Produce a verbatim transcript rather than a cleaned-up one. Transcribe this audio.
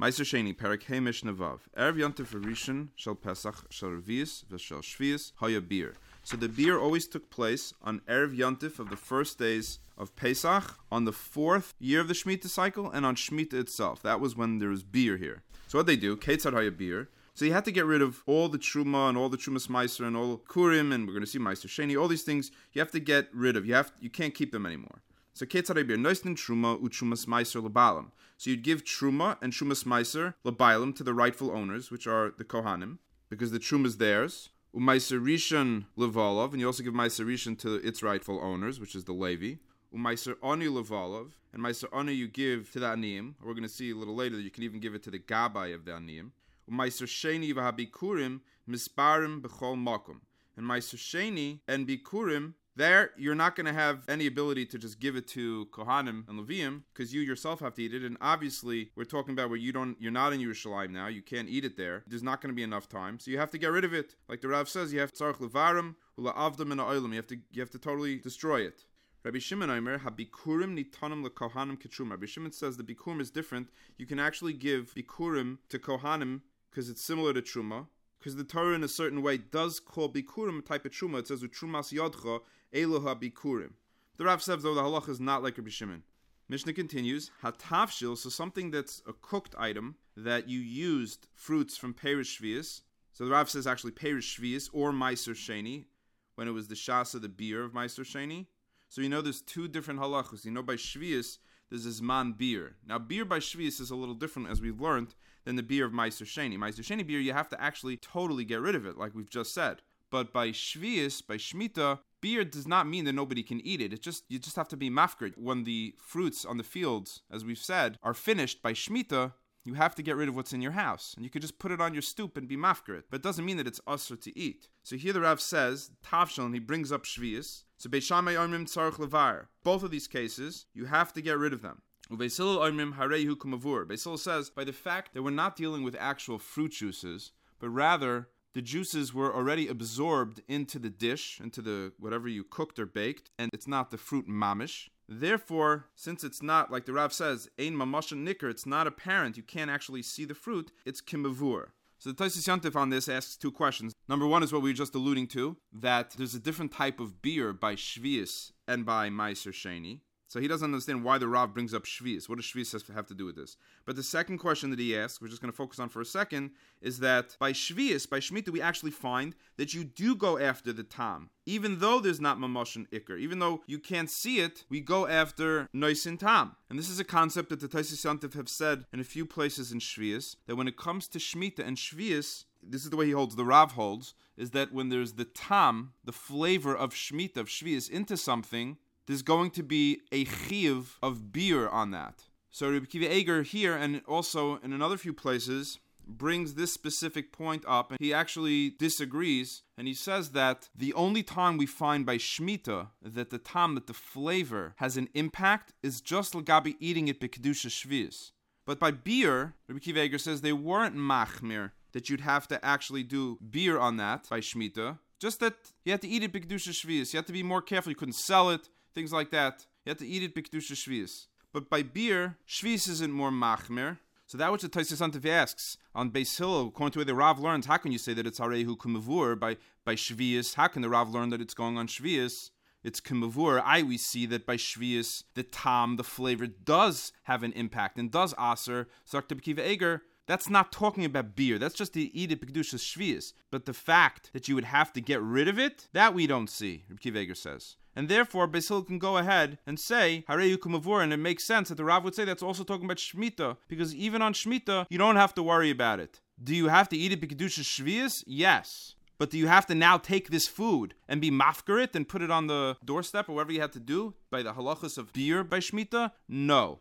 Meiser Sheni, Perek Hey Mishnah Vav. Erev Yontif Rishon Shel Pesach Shel Revius V'Shel Shvius Haya Beer. So the beer always took place on Erev Yontif of the first days of Pesach, on the fourth year of the Shemitah cycle, and on Shemitah itself. That was when there was beer here. So what they do, Ketzad Haya Beer. So you had to get rid of all the Truma and all the Trumas Meiser and all Kurim, and we're going to see Meiser Sheni, all these things you have to get rid of. You have you can't keep them anymore. So Ketzad Haya Beer, Noisnin Truma u Trumas Meiser Lebalim. So you'd give Truma and Trumas Meiser Lebalim to the rightful owners, which are the Kohanim, because the Truma is theirs. Umaiser Rishon Levolov, and you also give Meiser Rishon to its rightful owners, which is the Levi. Umaiser Oni Levolov, and Meiser Oni you give to the Aniyim. We're going to see a little later that you can even give it to the Gabai of the Aniyim. Umaiser Sheni v'habikurim misparim b'chol makom. And Meiser Sheni and Bikurim, there you're not going to have any ability to just give it to Kohanim and Leviim, because you yourself have to eat it. And obviously, we're talking about where you don't, you're not in Yerushalayim now. You can't eat it there. There's not going to be enough time, so you have to get rid of it. Like the Rav says, you have tzarich levarim ula'avdam and ha'olam. You have to, you have to totally destroy it. Rabbi Shimon Omer, habikurim nitanim lekohanim ketrum. Rabbi Shimon says the bikurim is different. You can actually give bikurim to Kohanim because it's similar to truma. Because the Torah in a certain way does call bikurim a type of truma. It says utrumas yodcha eloha bikurim. The Rav says though the halacha is not like Rabbi Shimon. Mishnah continues, hatavshil, so something that's a cooked item that you used fruits from Perish Shvius. So the Rav says actually Perish Shvius or Meiser Sheni, when it was the shasa, the beer of Meiser Sheni. So you know there's two different halachos. You know by Shvius there's a Zman beer. Now beer by Shvius is a little different, as we've learned, than the beer of Meiser Sheni. Meiser Sheni beer, you have to actually totally get rid of it, like we've just said. But by Shvius, by Shemitah, beer does not mean that nobody can eat it. It just you just have to be mafkir. When the fruits on the fields, as we've said, are finished by Shemitah, you have to get rid of what's in your house. And you could just put it on your stoop and be mafkir it. But it doesn't mean that it's usher to eat. So here the Rav says, Tavshel, and he brings up Shvius. So Beis Shammai omrim tzarich levar. Both of these cases, you have to get rid of them. Beis Hillel omrim harehu kumavur. Beis Hillel says, by the fact that we're not dealing with actual fruit juices, but rather the juices were already absorbed into the dish, into the whatever you cooked or baked, and it's not the fruit mamish. Therefore, since it's not, like the Rav says, ein mamashan nikr, it's not apparent, you can't actually see the fruit, it's kimavur. So the Tosfos Yontif on this asks two questions. Number one is what we were just alluding to, that there's a different type of beer by Shvius and by Meiser Sheni. So he doesn't understand why the Rav brings up Shvius. What does Shvius have to do with this? But the second question that he asks, we're just going to focus on for a second, is that by Shvius, by Shemitah, we actually find that you do go after the Tam. Even though there's not Mamash and Iker, even though you can't see it, we go after Noisin Tam. And this is a concept that the Tosfos Yontif have said in a few places in Shvius, that when it comes to Shemitah and Shvius, this is the way he holds, the Rav holds, is that when there's the Tam, the flavor of Shemitah, of Shvius, into something, there's going to be a chiyuv of beer on that. So Rabbi Akiva Eiger here, and also in another few places, brings this specific point up, and he actually disagrees, and he says that the only time we find by Shemitah that the tam, that the flavor has an impact, is just l'gabi eating it b'kedusha shvius. But by beer, Rabbi Akiva Eiger says they weren't machmir, that you'd have to actually do beer on that by Shemitah, just that you had to eat it b'kedusha shvius. You had to be more careful, you couldn't sell it, things like that. You have to eat it b'kedusha shvius. But by beer, shvius isn't more machmir. So that which the Tosfos Yontif asks on Beis Hillel, according to where the Rav learns, how can you say that it's harehu kumavur by by shvius? How can the Rav learn that it's going on shvius? It's kumavur. I we see that by shvius, the tam, the flavor, does have an impact and does aser. So Rabbi Akiva Eiger, that's not talking about beer. That's just to eat it b'kedusha shvius. But the fact that you would have to get rid of it, that we don't see, Rabbi Akiva Eiger says. And therefore, Beis Hillel can go ahead and say, Hareyu kumavur, and it makes sense that the Rav would say that's also talking about Shemitah, because even on Shemitah, you don't have to worry about it. Do you have to eat it b'kedusha shvius? Yes. But do you have to now take this food and be mafker it and put it on the doorstep or whatever you had to do by the halachas of beer by Shemitah? No.